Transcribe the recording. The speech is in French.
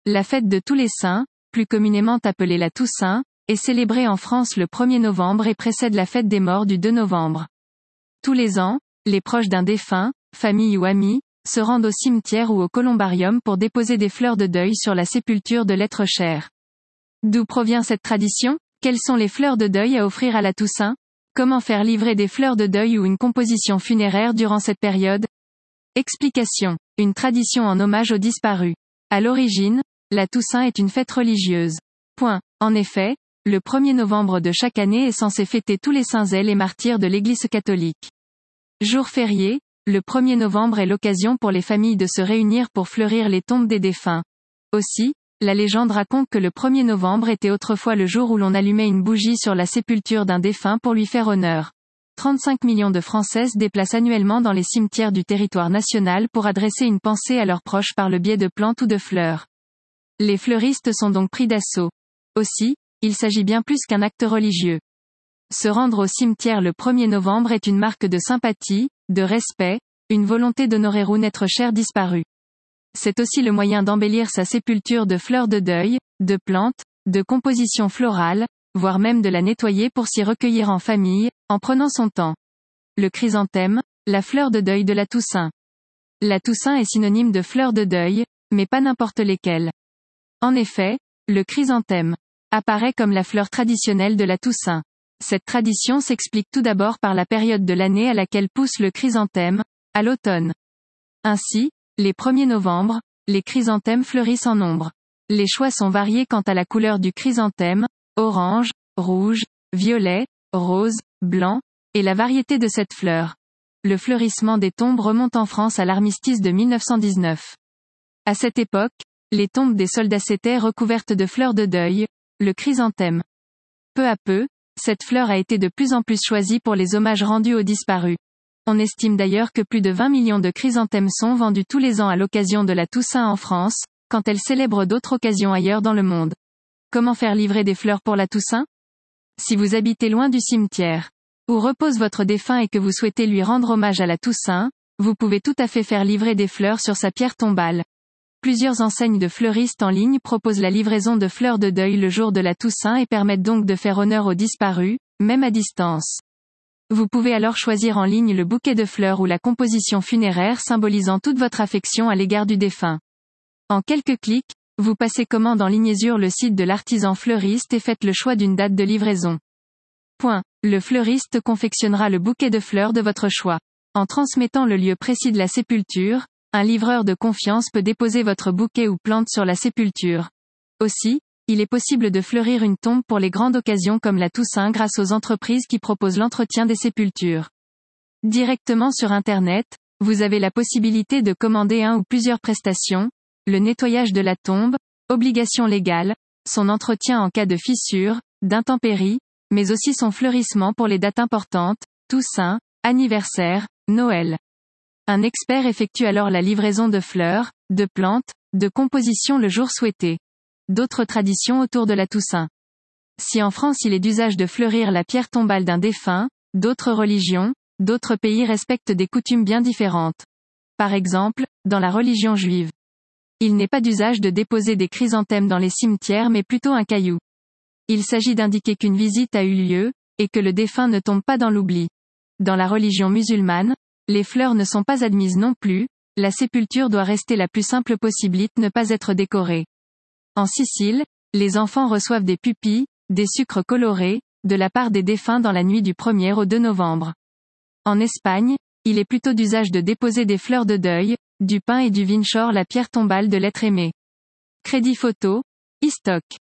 La fête de tous les saints, plus communément appelée la Toussaint, est célébrée en France le 1er novembre et précède la fête des morts du 2 novembre. Tous les ans, les proches d'un défunt, famille ou amis, se rendent au cimetière ou au columbarium pour déposer des fleurs de deuil sur la sépulture de l'être cher. D'où provient cette tradition? Quelles sont les fleurs de deuil à offrir à la Toussaint? Comment faire livrer des fleurs de deuil ou une composition funéraire durant cette période? Explication. Une tradition en hommage aux disparus. À l'origine, la Toussaint est une fête religieuse. En effet, le 1er novembre de chaque année est censé fêter tous les saints zèles et martyrs de l'Église catholique. Jour férié, le 1er novembre est l'occasion pour les familles de se réunir pour fleurir les tombes des défunts. Aussi, la légende raconte que le 1er novembre était autrefois le jour où l'on allumait une bougie sur la sépulture d'un défunt pour lui faire honneur. 35 millions de Français se déplacent annuellement dans les cimetières du territoire national pour adresser une pensée à leurs proches par le biais de plantes ou de fleurs. Les fleuristes sont donc pris d'assaut. Aussi, il s'agit bien plus qu'un acte religieux. Se rendre au cimetière le 1er novembre est une marque de sympathie, de respect, une volonté d'honorer un être cher disparu. C'est aussi le moyen d'embellir sa sépulture de fleurs de deuil, de plantes, de compositions florales, voire même de la nettoyer pour s'y recueillir en famille, en prenant son temps. Le chrysanthème, la fleur de deuil de la Toussaint. La Toussaint est synonyme de fleur de deuil, mais pas n'importe lesquelles. En effet, le chrysanthème apparaît comme la fleur traditionnelle de la Toussaint. Cette tradition s'explique tout d'abord par la période de l'année à laquelle pousse le chrysanthème, à l'automne. Ainsi, les 1er novembre, les chrysanthèmes fleurissent en nombre. Les choix sont variés quant à la couleur du chrysanthème, orange, rouge, violet, rose, blanc, et la variété de cette fleur. Le fleurissement des tombes remonte en France à l'armistice de 1919. À cette époque, les tombes des soldats s'étaient recouvertes de fleurs de deuil, le chrysanthème. Peu à peu, cette fleur a été de plus en plus choisie pour les hommages rendus aux disparus. On estime d'ailleurs que plus de 20 millions de chrysanthèmes sont vendus tous les ans à l'occasion de la Toussaint en France, quand elle célèbre d'autres occasions ailleurs dans le monde. Comment faire livrer des fleurs pour la Toussaint? Si vous habitez loin du cimetière, où repose votre défunt et que vous souhaitez lui rendre hommage à la Toussaint, vous pouvez tout à fait faire livrer des fleurs sur sa pierre tombale. Plusieurs enseignes de fleuristes en ligne proposent la livraison de fleurs de deuil le jour de la Toussaint et permettent donc de faire honneur aux disparus, même à distance. Vous pouvez alors choisir en ligne le bouquet de fleurs ou la composition funéraire symbolisant toute votre affection à l'égard du défunt. En quelques clics, vous passez commande en ligne sur le site de l'artisan fleuriste et faites le choix d'une date de livraison. Le fleuriste confectionnera le bouquet de fleurs de votre choix. En transmettant le lieu précis de la sépulture, un livreur de confiance peut déposer votre bouquet ou plante sur la sépulture. Aussi, il est possible de fleurir une tombe pour les grandes occasions comme la Toussaint grâce aux entreprises qui proposent l'entretien des sépultures. Directement sur Internet, vous avez la possibilité de commander un ou plusieurs prestations, le nettoyage de la tombe, obligation légale, son entretien en cas de fissure, d'intempéries, mais aussi son fleurissement pour les dates importantes, Toussaint, anniversaire, Noël. Un expert effectue alors la livraison de fleurs, de plantes, de compositions le jour souhaité. D'autres traditions autour de la Toussaint. Si en France il est d'usage de fleurir la pierre tombale d'un défunt, d'autres religions, d'autres pays respectent des coutumes bien différentes. Par exemple, dans la religion juive. Il n'est pas d'usage de déposer des chrysanthèmes dans les cimetières mais plutôt un caillou. Il s'agit d'indiquer qu'une visite a eu lieu, et que le défunt ne tombe pas dans l'oubli. Dans la religion musulmane, les fleurs ne sont pas admises non plus, la sépulture doit rester la plus simple possible et ne pas être décorée. En Sicile, les enfants reçoivent des pupilles, des sucres colorés, de la part des défunts dans la nuit du 1er au 2 novembre. En Espagne, il est plutôt d'usage de déposer des fleurs de deuil, du pain et du vinchor la pierre tombale de l'être aimé. Crédit photo, iStock.